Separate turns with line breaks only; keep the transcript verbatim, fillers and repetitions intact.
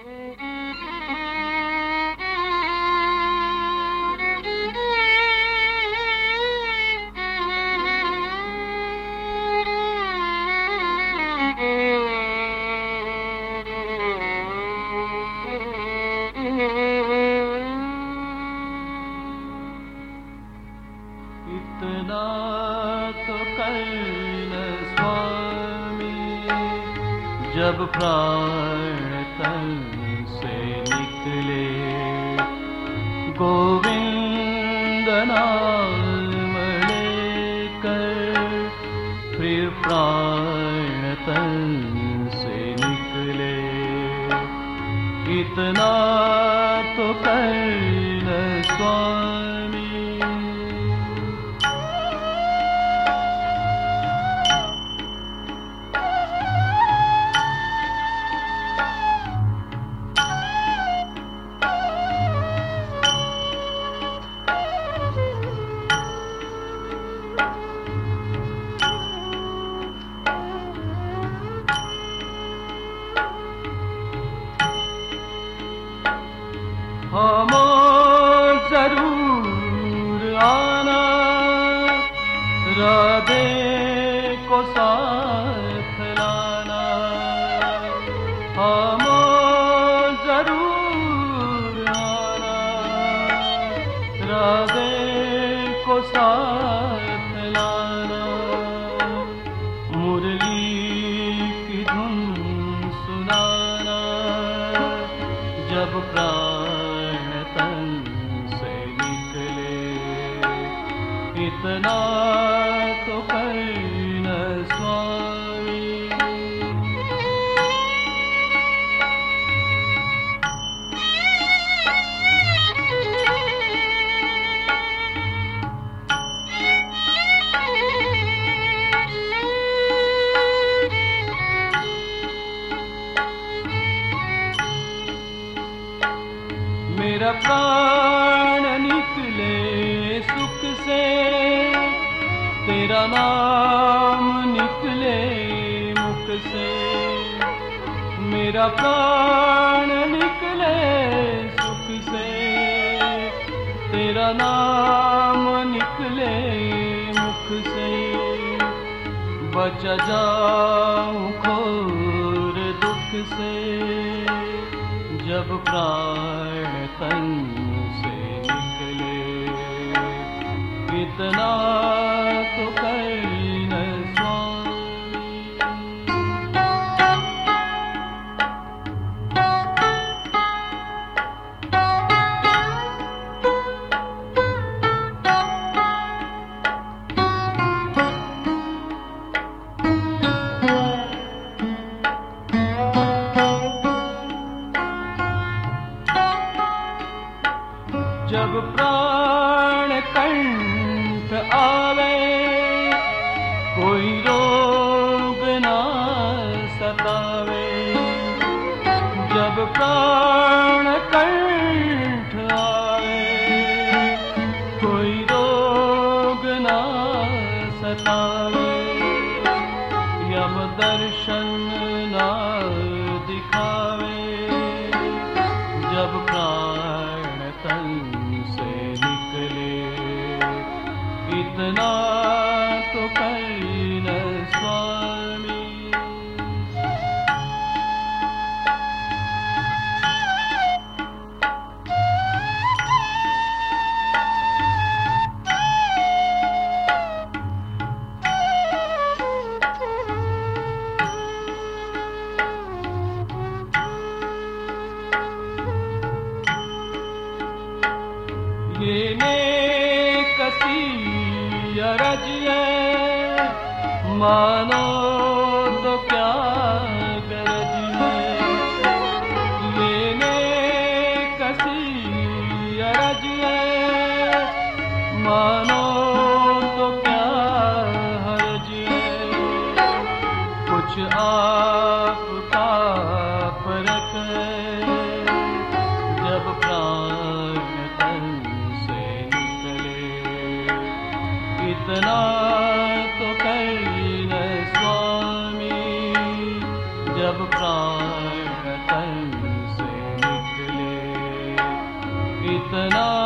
इतना तो करना स्वामी, जब प्राण तन से निकले, गोविंद नाम लेकर फिर प्राण तन से निकले। इतना तो करना स्वामी, हम जरूर आना, राधे को साथ लाना। हम जरूर आना, राधे को साथ लाना। मुरली की धुन सुनाना, जब प्राण तन से निकले। इतना तो करना स्वामी, मेरा प्राण निकले सुख से, तेरा नाम निकले मुख से। मेरा प्राण निकले सुख से, तेरा नाम निकले मुख से। बच जाऊं घोर दुख से, जब प्राण तन से निकले। इतना तो करना स्वामी, जब प्राण कंठ आवे, कोई रोग ना सतावे। जब प्राण कंठ आवे, कोई रोग ना सतावे। यम दर्शन ना दिखावे, जब प्राण तन से निकले। इतना तो करना स्वामी, ये नेक सी अरज है, मानो तो क्या गरज है। ये नेक सी अरज है, मानो तो क्या हर्ज है। कुछ आपका फर्क है, जब प्राण तन से निकले। इतना तो करना स्वामी, इतना